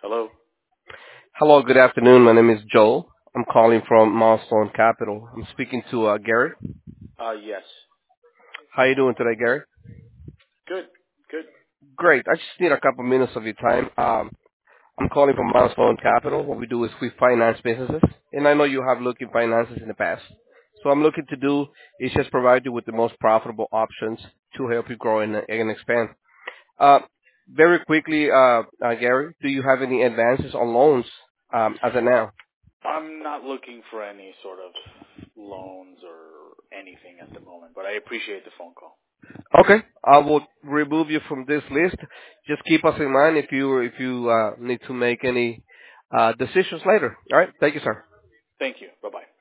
Hello? Hello, good afternoon. My name is Joel. I'm calling from Milestone Capital. I'm speaking to Gary. Yes. How you doing today, Gary? Good. Good. Great. I just need a couple minutes of your time. I'm calling from Milestone Capital. What we do is we finance businesses, and I know you have looked in finances in the past. So I'm looking to do is just provide you with the most profitable options to help you grow and expand. Uh, very quickly, Gary, do you have any advances on loans as of now? I'm not looking for any sort of loans or anything at the moment, but I appreciate the phone call. Okay, I will remove you from this list. Just keep us in mind if you need to make any decisions later. All right. Thank you, sir. Thank you. Bye-bye.